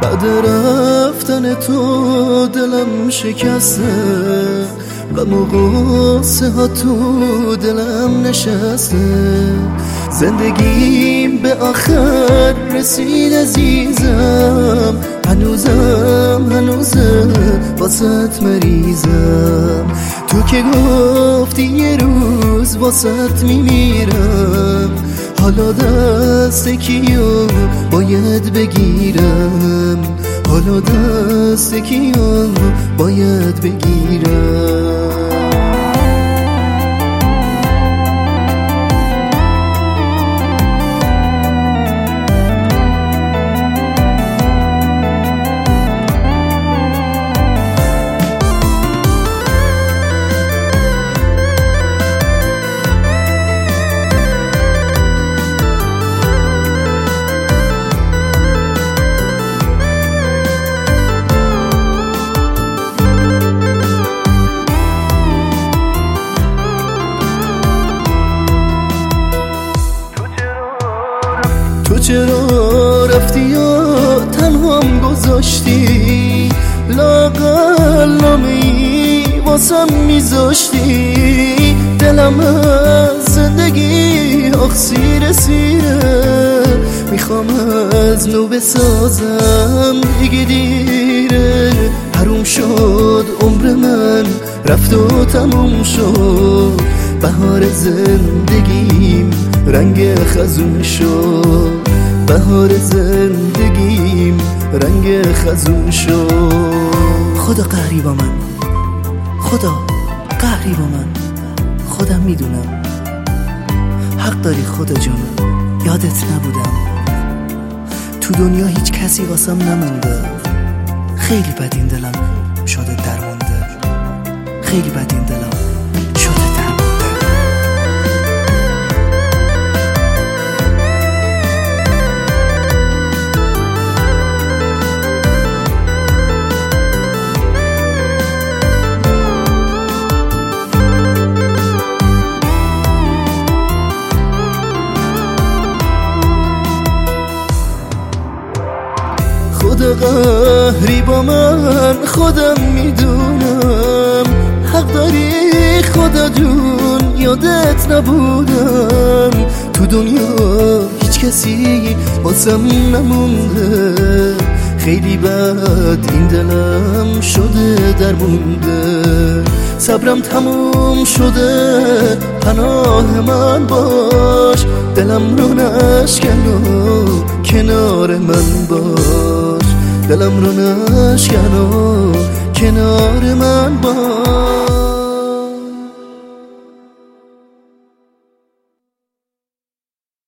بعد رفتن تو دلم شکسته، غم و غصه ها تو دلم نشسته. زندگیم به آخر رسید عزیزم، هنوزم واسط مریضم. تو که گفتی یه روز واسط میمیرم، حالا دست کیو باید بگیرم، حالا دست کیو باید بگیرم. تو چرا رفتی یا تنهام گذاشتی؟ لااقل نامه‌ای واسم میذاشتی. دلم از زندگی سیره سیره، میخوام از نو بسازم دیگه دیره. حروم شد عمر من رفت و تموم شد، بهار زندگیم رنگ خزون شد، بهار زندگیم رنگ خزون شد. خدا قهری با من، خدا قهری با من، خودم میدونم. حق داری خدا جانم، یادت نبودم. تو دنیا هیچ کسی واسم نمونده، خیلی بد این دلم شده درمونده، خیلی بد این دلم شده درمونده. خدا قهری با من، خودم میدونم. حق داری خدا جون، یادت نبودم. تو دنیا هیچ کسی واسم نمونده، خیلی بد این دلم شده درمونده. صبرم تموم شده، پناه من باش. دلم رو نشکن و کنار من باش، دلم رو نشکن و کنار من باش.